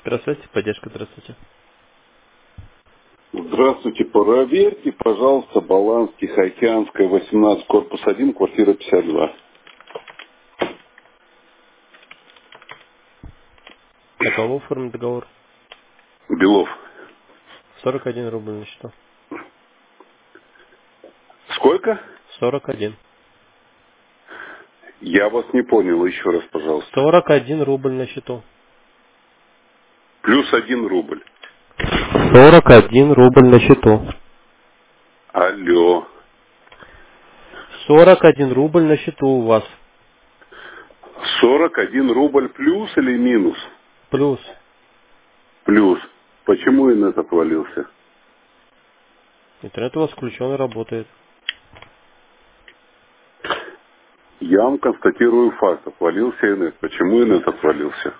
Здравствуйте, поддержка, здравствуйте. Здравствуйте, проверьте, пожалуйста, баланс Тихоокеанская, 18, корпус 1, квартира 52. На кого оформить договор? Белов. 41 рубль на счету. Сколько? 41. Я вас не понял, еще раз, пожалуйста. 41 рубль на счету. Плюс 1 рубль. 41 рубль на счету. Алло. 41 рубль на счету у вас. 41 рубль плюс или минус? Плюс. Плюс. Почему инет отвалился? Интернет у вас включен и работает. Я вам констатирую факт. Отвалился инет. Почему инет отвалился?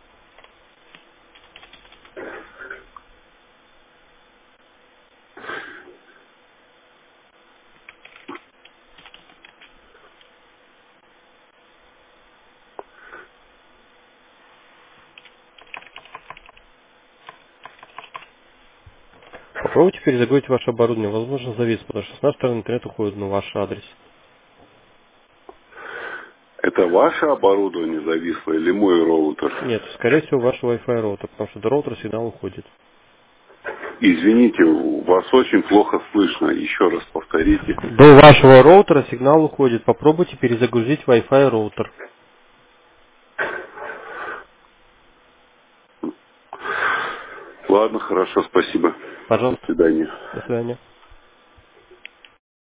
Попробуйте перезагрузить ваше оборудование. Возможно, завис, потому что с нашей стороны интернет уходит на ваш адрес. Это ваше оборудование зависло или мой роутер? Нет, скорее всего, ваш Wi-Fi роутер, потому что до роутера сигнал уходит. Извините, вас очень плохо слышно. Еще раз повторите. До вашего роутера сигнал уходит. Попробуйте перезагрузить Wi-Fi роутер. Ладно, хорошо, спасибо. До Пожалуйста. свидания. До свидания.